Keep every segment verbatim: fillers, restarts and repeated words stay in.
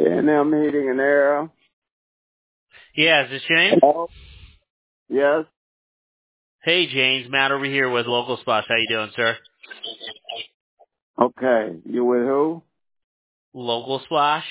A and M Heating and Air. Yeah, is this James? Hello? Yes. Hey, James. Matt over here with Local Splash. How you doing, sir? Okay. You with who? Local Splash?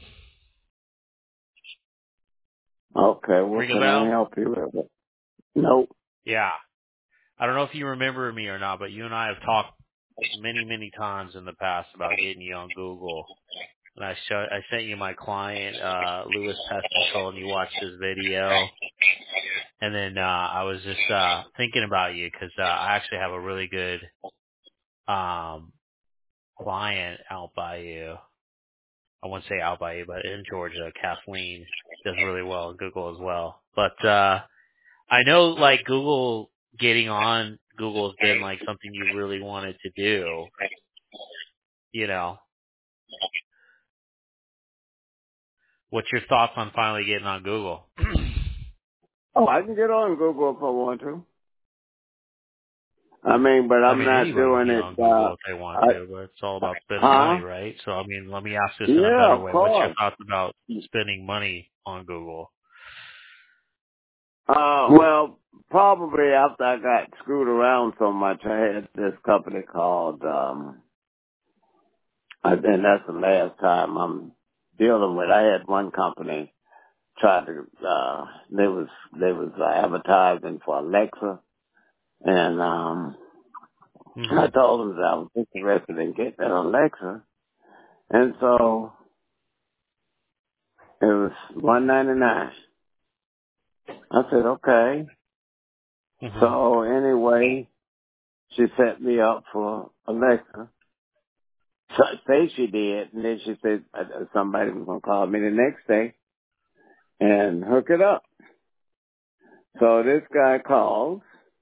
Okay. What Ring a can I bell? help you with? Nope. Yeah. I don't know if you remember me or not, but you and I have talked many, many times in the past about getting you on Google. And I, show, I sent you my client, uh, Lewis Pest Control, and you watched his video. And then uh, I was just uh, thinking about you because uh, I actually have a really good um, client out by you. I wouldn't say out by you, but in Georgia, Kathleen does really well in Google as well. But uh I know like Google getting on Google has been like something you really wanted to do, you know. What's your thoughts on finally getting on Google? Oh, I can get on Google if I want to. I mean, but I I'm mean, not anybody can doing get it, on uh, Google if they want I, to, but it's all about spending money, huh? right? So I mean, let me ask this in a Yeah, better of way. What's your course. thoughts about spending money on Google? Uh, well, probably after I got screwed around so much, I had this company called, um, I think that's the last time I'm dealing with. I had one company try to, uh, they was, they was uh, advertising for Alexa, and, um, I Mhm. told them that I was interested in getting an Alexa, and so it was one ninety-nine. I said, okay. Mhm. So anyway, she set me up for Alexa. So say she did, and then she said uh, somebody was going to call me the next day and hook it up. So this guy calls,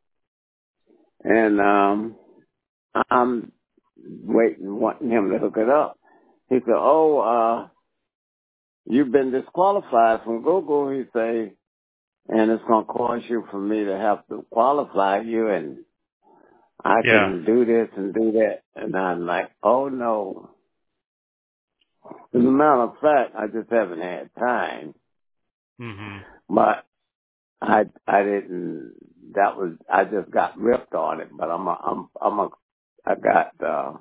and um, I'm waiting, wanting him to hook it up. He said, oh, uh, you've been disqualified from Google, he say, and it's going to cost you for me to have to qualify you, and I Yeah. can do this and do that. And I'm like, oh, no. As a matter of fact, I just haven't had time. Mhm. But I I didn't. That was I just got ripped on it. But I'm a, I'm I'm a I got uh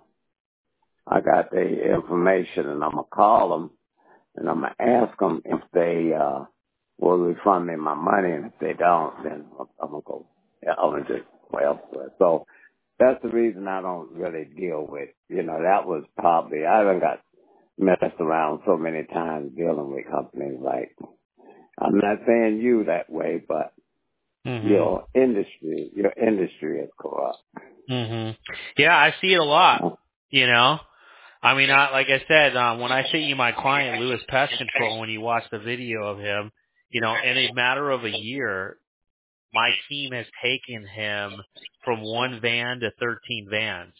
I got the information, and I'm gonna call them, and I'm gonna ask them if they uh will refund me my money, and if they don't, then I'm, I'm gonna go. Yeah, I'm gonna just go elsewhere. So that's the reason I don't really deal with. You know, that was probably I haven't got messed around so many times dealing with companies like. I'm not saying you that way, but Mhm. your industry, your industry is corrupt. Mhm. Yeah, I see it a lot. You know. I mean, I, like I said, um, when I sent you my client, Lewis Pest Control, when you watch the video of him, you know, in a matter of a year, my team has taken him from one van to thirteen vans.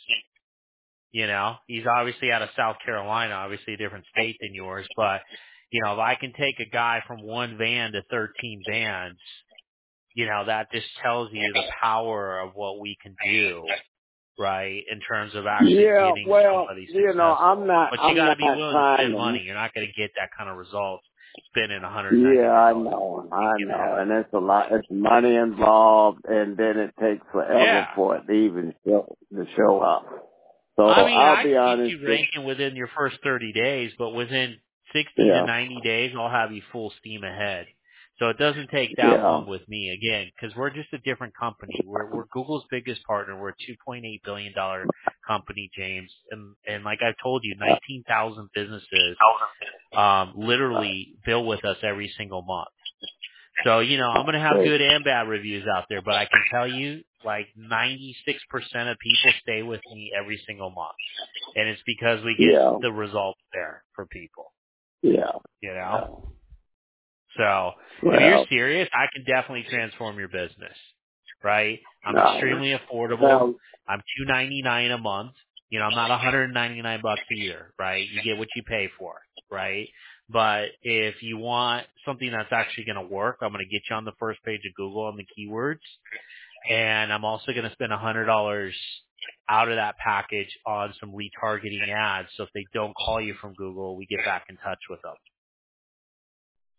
You know, he's obviously out of South Carolina, obviously a different state than yours, but, you know, if I can take a guy from one van to thirteen vans, you know, that just tells you the power of what we can do, right, in terms of actually Yeah, getting well, somebody you know, I'm successful. not, But you I'm got to not be willing to trying spend to. money. You're not going to get that kind of results spending Yeah, I one hundred ninety-nine dollars know, a week, I you know, know? and it's a lot. It's money involved, and then it takes forever Yeah. for it to even show to show up. So I mean, I'll I be can get honest you with ranking within your first thirty days, but within sixty to you. ninety days, I'll have you full steam ahead. So it doesn't take Yeah, that yeah, long with me, again, because we're just a different company. We're, we're Google's biggest partner. We're a two point eight billion dollars company, James. And, and like I've told you, nineteen thousand businesses um, literally bill with us every single month. So, you know, I'm going to have great. good and bad reviews out there, but I can tell you like ninety-six percent of people stay with me every single month. And it's because we get Yeah, the results there for people, yeah, you know? yeah. So if you're Well, serious, I can definitely transform your business, right? I'm no. extremely affordable. Well, I'm two ninety-nine a month. You know, I'm not one hundred ninety-nine bucks a year, right? You get what you pay for, right? But if you want something that's actually going to work, I'm going to get you on the first page of Google on the keywords. And I'm also going to spend one hundred dollars out of that package on some retargeting ads. So if they don't call you from Google, we get back in touch with them.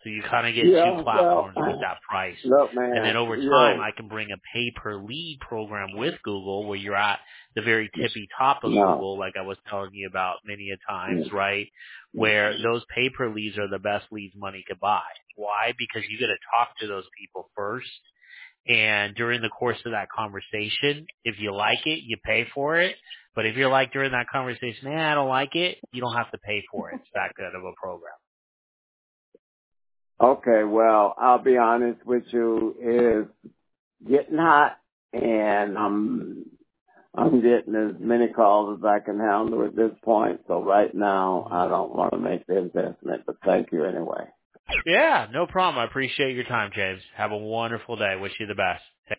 So you kind of get Yeah, two well, platforms with that price. look, And then man, over time, yo, I can bring a pay-per-lead program with Google where you're at the very tippy top of no. Google, like I was telling you about many a times, right? Where those pay-per-leads are the best leads money could buy. Why? Because you got to talk to those people first. And during the course of that conversation, if you like it, you pay for it. But if you're like during that conversation, man, I don't like it, you don't have to pay for it. It's that good of a program. Okay, well, I'll be honest with you, it's getting hot, and I'm I'm getting as many calls as I can handle at this point. So right now, I don't want to make the investment, but thank you anyway. Yeah, no problem. I appreciate your time, James. Have a wonderful day. Wish you the best.